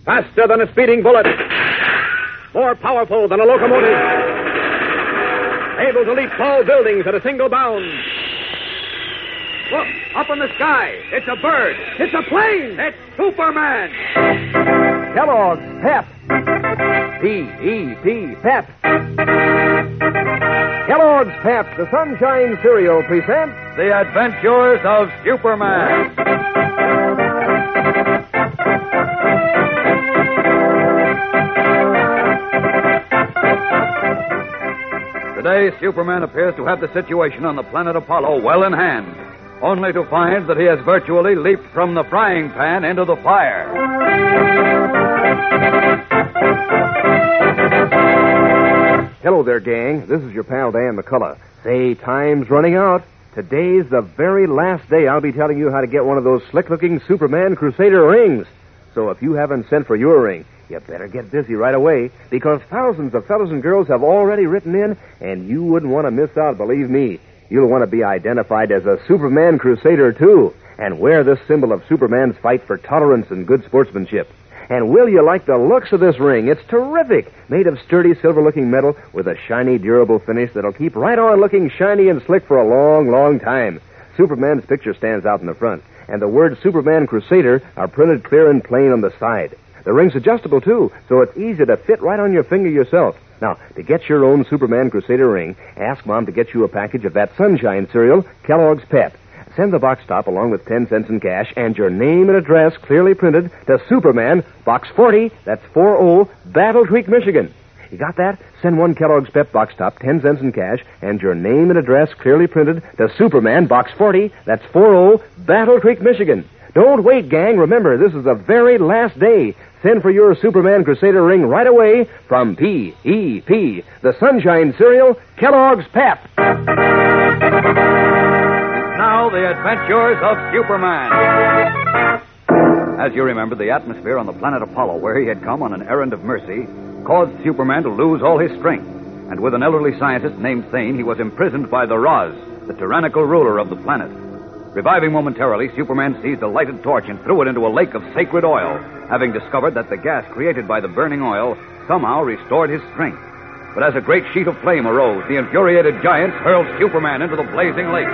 Faster than a speeding bullet. More powerful than a locomotive. Able to leap tall buildings at a single bound. Look, up in the sky. It's a bird. It's a plane. It's Superman. Kellogg's Pep. P-E-P, Pep. Kellogg's Pep, the Sunshine Cereal, presents The Adventures of Superman. Today, Superman appears to have the situation on the planet Apollo well in hand, only to find that he has virtually leaped from the frying pan into the fire. Hello there, gang. This is your pal Dan McCullough. Say, time's running out. Today's the very last day I'll be telling you how to get one of those slick-looking Superman Crusader rings. So if you haven't sent for your ring, you better get busy right away, because thousands of fellows and girls have already written in, and you wouldn't want to miss out, believe me. You'll want to be identified as a Superman Crusader, too, and wear this symbol of Superman's fight for tolerance and good sportsmanship. And will you like the looks of this ring? It's terrific. Made of sturdy, silver-looking metal with a shiny, durable finish that'll keep right on looking shiny and slick for a long, long time. Superman's picture stands out in the front, and the words Superman Crusader are printed clear and plain on the side. The ring's adjustable, too, so it's easy to fit right on your finger yourself. Now, to get your own Superman Crusader ring, ask Mom to get you a package of that Sunshine cereal, Kellogg's Pep. Send the box top along with 10 cents in cash and your name and address clearly printed to Superman, Box 40, that's 40, Battle Creek, Michigan. You got that? Send one Kellogg's Pep box top, 10 cents in cash, and your name and address clearly printed to Superman, Box 40, that's 40, Battle Creek, Michigan. Don't wait, gang. Remember, this is the very last day. Send for your Superman Crusader ring right away from P.E.P., the Sunshine Cereal, Kellogg's Pep. Now, the adventures of Superman. As you remember, the atmosphere on the planet Apollo, where he had come on an errand of mercy, caused Superman to lose all his strength. And with an elderly scientist named Thane, he was imprisoned by the Roz, the tyrannical ruler of the planet. Reviving momentarily, Superman seized a lighted torch and threw it into a lake of sacred oil, having discovered that the gas created by the burning oil somehow restored his strength. But as a great sheet of flame arose, the infuriated giants hurled Superman into the blazing lake.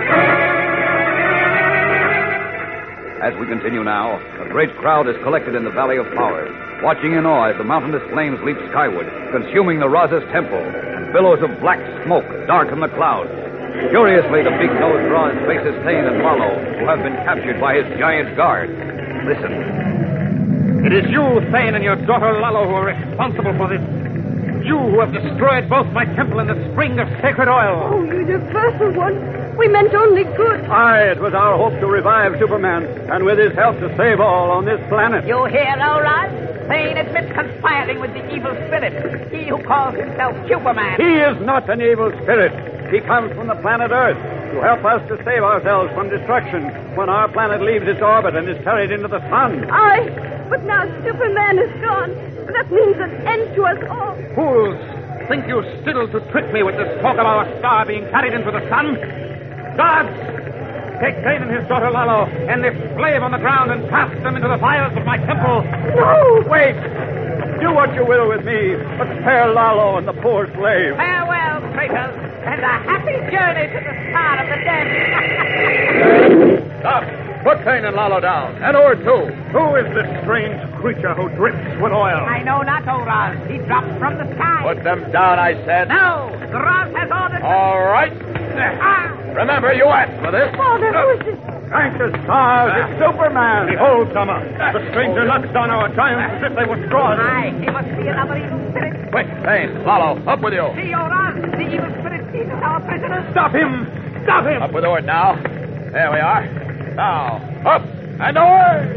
As we continue now, a great crowd is collected in the Valley of Power, watching in awe as the mountainous flames leap skyward, consuming the Roz's temple, and billows of black smoke darken the clouds. Curiously, the big-nosed Roz faces Thane and Lalo, who have been captured by his giant guard. Listen. It is you, Thane, and your daughter Lalo, who are responsible for this. You who have destroyed both my temple and the spring of sacred oil. Oh, you universal one. We meant only good. Aye, it was our hope to revive Superman, and with his help to save all on this planet. You hear, Roz? Thane admits conspiring with the evil spirit. He who calls himself Superman. He is not an evil spirit. He comes from the planet Earth to help us to save ourselves from destruction when our planet leaves its orbit and is carried into the sun. Aye, but now Superman is gone. That means an end to us all. Fools! Think you still to trick me with this talk of our star being carried into the sun? Guards! Take Thane and his daughter Lalo and this slave on the ground and cast them into the fires of my temple. No! Wait! Do what you will with me, but spare Lalo and the poor slave. Farewell, traitors, and a happy journey to the star of the dead. Stop! Put Thane and Lalo down, and Or too. Who is this strange creature who drips with oil? I know not, Roz. He dropped from the sky. Put them down, I said. No! Roz has ordered... All right. Ah! Remember, you asked for this. Father, who is this? Thank the stars, it's Superman. Behold, Summer. The stranger knocks down our giants as if they were straws. Aye, he must be another evil spirit. Quick, Thane, Lalo, up with you. See, Roz, the evil spirit seizes our prisoners. Stop him! Stop him! Up with Ord now. There we are. Now, up and away!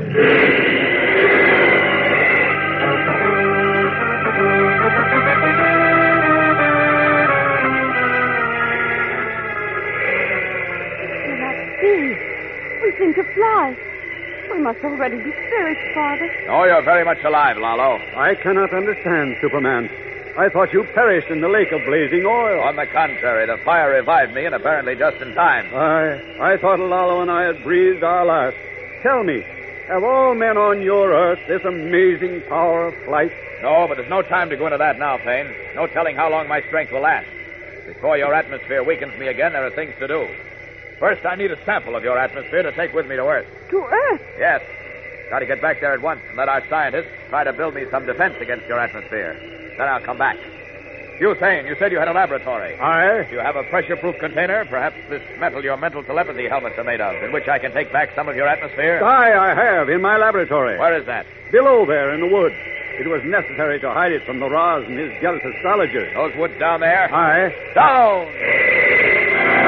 We seem to fly. We must already be spirits, Father. Oh, you're very much alive, Lalo. I cannot understand, Superman. I thought you perished in the lake of blazing oil. On the contrary, the fire revived me, and apparently just in time. I thought Lalo and I had breathed our last. Tell me, Have all men on your Earth this amazing power of flight? No, but there's no time to go into that now, Thane. No telling how long my strength will last. Before your atmosphere weakens me again, there are things to do. First, I need a sample of your atmosphere to take with me to Earth. To Earth? Yes. Got to get back there at once and let our scientists try to build me some defense against your atmosphere. Then I'll come back. You, Thane, you said you had a laboratory. Aye. Do you have a pressure-proof container? Perhaps this metal your mental telepathy helmets are made of, in which I can take back some of your atmosphere? Aye, I have, in my laboratory. Where is that? Below there in the woods. It was necessary to hide it from the Raz and his jealous astrologers. Those woods down there? Aye. Down!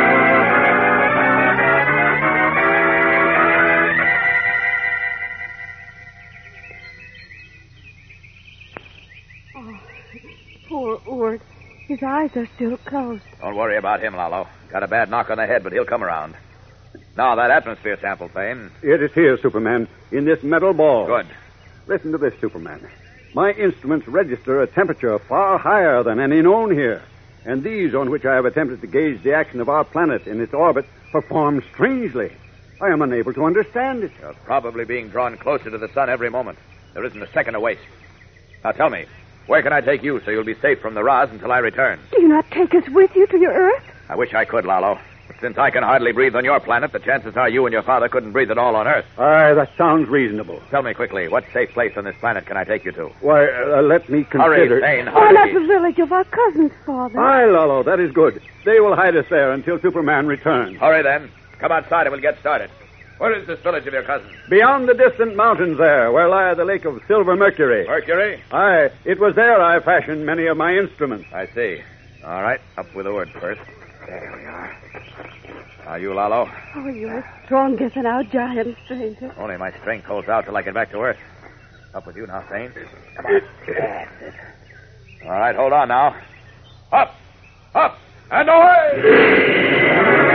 Poor Ord. His eyes are still closed. Don't worry about him, Lalo. Got a bad knock on the head, but he'll come around. Now, that atmosphere sample, Thane. It is here, Superman, in this metal ball. Good. Listen to this, Superman. My instruments register a temperature far higher than any known here. And these on which I have attempted to gauge the action of our planet in its orbit perform strangely. I am unable to understand it. You're probably being drawn closer to the sun every moment. There isn't a second to waste. Now, tell me, where can I take you so you'll be safe from the Raz until I return? Do you not take us with you to your Earth? I wish I could, Lalo. But since I can hardly breathe on your planet, the chances are you and your father couldn't breathe at all on Earth. Aye, that sounds reasonable. Tell me quickly, what safe place on this planet can I take you to? Why, let me consider... Hurry, Thane, Why not hurry. the village of our cousins, Father? Aye, Lalo, that is good. They will hide us there until Superman returns. Hurry, then. Come outside and we'll get started. Where is this village of your cousins? Beyond the distant mountains there, where lie the lake of Silver Mercury. Mercury? Aye, it was there I fashioned many of my instruments. I see. All right, up with the word first. There we are. Are you, Lalo? Oh, you're stronger than our giant, stranger. Only my strength holds out till I get back to Earth. Up with you now, Thane. Come on. That's it. All right, hold on now. Up! Up! And away!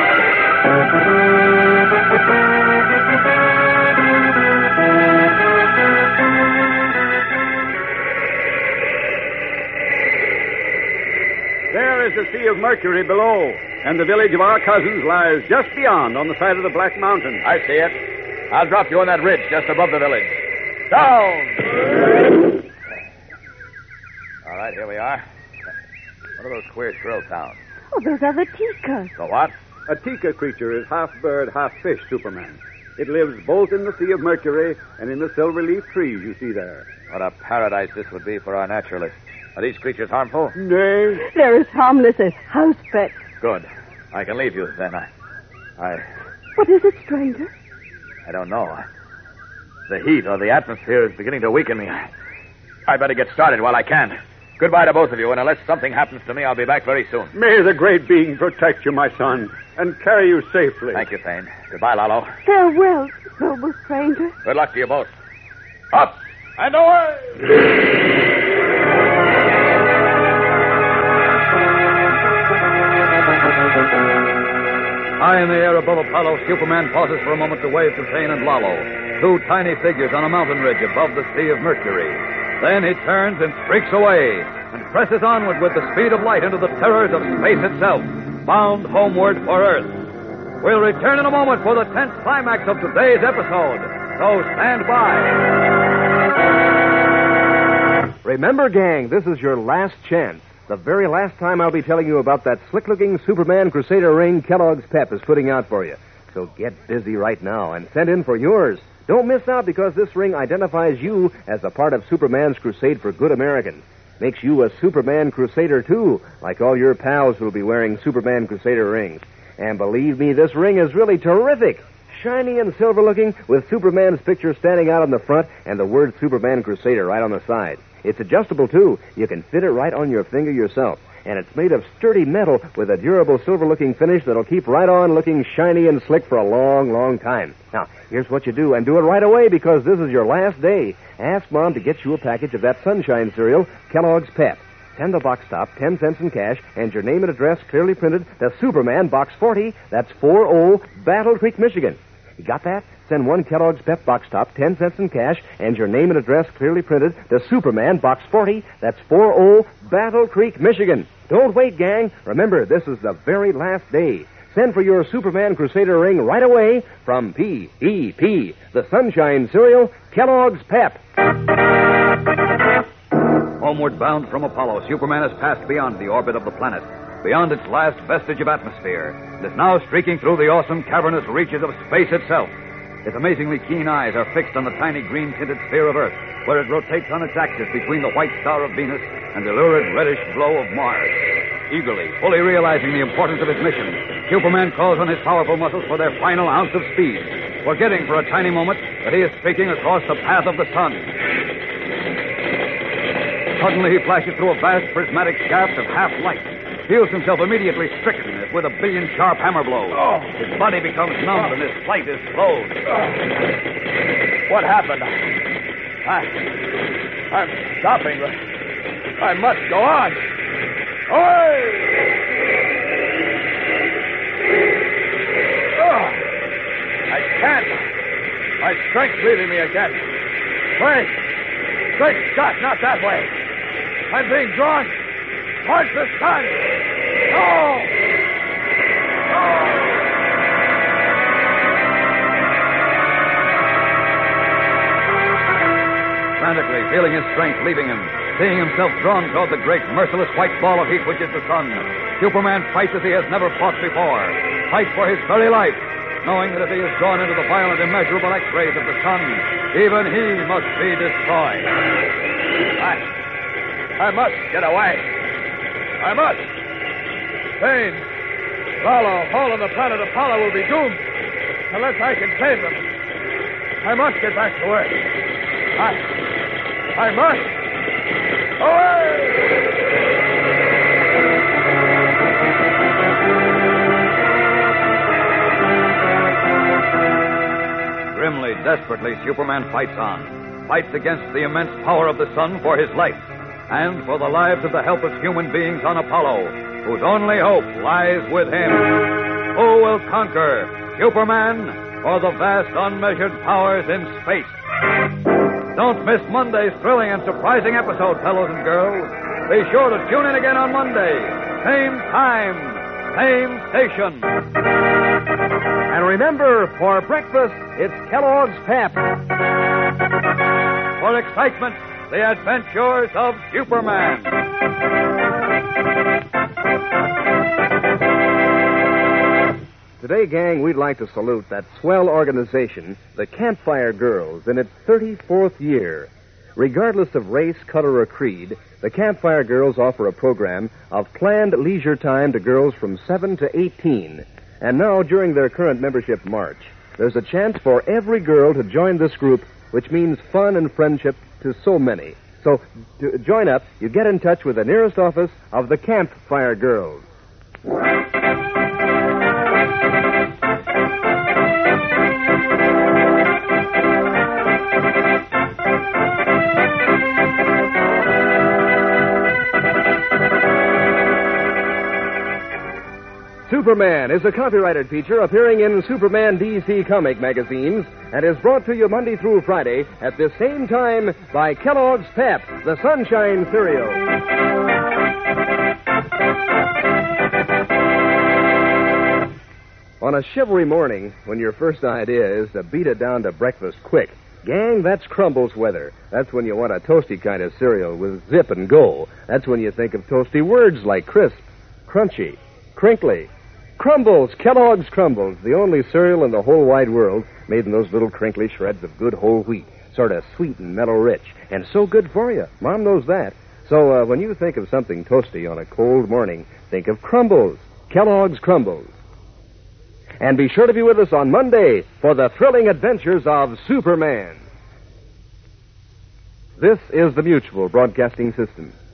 There is the Sea of Mercury below, and the village of our cousins lies just beyond on the side of the Black Mountain. I see it. I'll drop you on that ridge just above the village. Down! All right, here we are. What are those queer shrill sounds? Oh, those are the Tikas. The what? A Tika creature is half bird, half fish, Superman. It lives both in the Sea of Mercury and in the silver leaf trees you see there. What a paradise this would be for our naturalists. Are these creatures harmful? Nay. They're as harmless as house pets. Good. I can leave you then. What is it, stranger? I don't know. The heat or the atmosphere is beginning to weaken me. I better get started while I can. Goodbye to both of you, and unless something happens to me, I'll be back very soon. May the great being protect you, my son, and carry you safely. Thank you, Thane. Goodbye, Lalo. Farewell, noble stranger. Good luck to you both. Up and away! High in the air above Apollo, Superman pauses for a moment to wave to Thane and Lalo, two tiny figures on a mountain ridge above the Sea of Mercury. Then he turns and streaks away and presses onward with the speed of light into the terrors of space itself, bound homeward for Earth. We'll return in a moment for the tense climax of today's episode, so stand by. Remember, gang, this is your last chance. The very last time I'll be telling you about that slick-looking Superman Crusader ring Kellogg's Pep is putting out for you. So get busy right now and send in for yours. Don't miss out because this ring identifies you as a part of Superman's crusade for good Americans. Makes you a Superman Crusader, too, like all your pals who'll be wearing Superman Crusader rings. And believe me, this ring is really terrific. Shiny and silver-looking with Superman's picture standing out on the front and the word Superman Crusader right on the side. It's adjustable, too. You can fit it right on your finger yourself. And it's made of sturdy metal with a durable silver-looking finish that'll keep right on looking shiny and slick for a long, long time. Now, here's what you do, and do it right away because this is your last day. Ask Mom to get you a package of that sunshine cereal, Kellogg's Pep. Send the box top, 10 cents in cash, and your name and address clearly printed to Superman, Box 40, that's 40, Battle Creek, Michigan. You got that? Send one Kellogg's Pep box top, 10 cents in cash, and your name and address clearly printed to Superman, Box 40, that's 40, Battle Creek, Michigan. Don't wait, gang. Remember, this is the very last day. Send for your Superman Crusader ring right away from P.E.P., the Sunshine Cereal, Kellogg's Pep. Homeward bound from Apollo, Superman has passed beyond the orbit of the planet, beyond its last vestige of atmosphere, and is now streaking through the awesome cavernous reaches of space itself. His amazingly keen eyes are fixed on the tiny green-tinted sphere of Earth, where it rotates on its axis between the white star of Venus and the lurid reddish glow of Mars. Eagerly, fully realizing the importance of his mission, Superman calls on his powerful muscles for their final ounce of speed, forgetting for a tiny moment that he is streaking across the path of the sun. Suddenly he flashes through a vast prismatic shaft of half-light, feels himself immediately stricken as with a billion sharp hammer blows. His body becomes numb and his flight is slowed. What happened? I'm stopping. I must go on. Away! I can't. My strength's leaving me again. Wait! Great Scott, not that way. I'm being drawn towards the sun. No! Frantically, feeling his strength leaving him, seeing himself drawn toward the great, merciless white ball of heat which is the sun, Superman fights as he has never fought before. Fights for his very life, knowing that if he is drawn into the violent, immeasurable X-rays of the sun, even he must be destroyed. I must get away. I must. Bane, Lalo, Hall, and the planet Apollo will be doomed unless I can save them. I must get back to Earth. I must. Away! Grimly, desperately, Superman fights on. Fights against the immense power of the sun for his life, and for the lives of the helpless human beings on Apollo, whose only hope lies with him. Who will conquer, Superman or the vast unmeasured powers in space? Don't miss Monday's thrilling and surprising episode, fellows and girls. Be sure to tune in again on Monday. Same time, same station. And remember, for breakfast, it's Kellogg's Pep. For excitement, the adventures of Superman. Today, gang, we'd like to salute that swell organization, the Campfire Girls, in its 34th year. Regardless of race, color, or creed, the Campfire Girls offer a program of planned leisure time to girls from 7 to 18. And now, during their current membership march, there's a chance for every girl to join this group, which means fun and friendship to so many. So, to join up, you get in touch with the nearest office of the Campfire Girls. Superman is a copyrighted feature appearing in Superman DC comic magazines and is brought to you Monday through Friday at this same time by Kellogg's Pep, the Sunshine Cereal. On a chivalry morning, when your first idea is to beat it down to breakfast quick, gang, that's Crumbles weather. That's when you want a toasty kind of cereal with zip and go. That's when you think of toasty words like crisp, crunchy, crinkly. Crumbles, Kellogg's Crumbles, the only cereal in the whole wide world made in those little crinkly shreds of good whole wheat. Sort of sweet and mellow rich, and so good for you. Mom knows that. So when you think of something toasty on a cold morning, think of Crumbles, Kellogg's Crumbles. And be sure to be with us on Monday for the thrilling adventures of Superman. This is the Mutual Broadcasting System.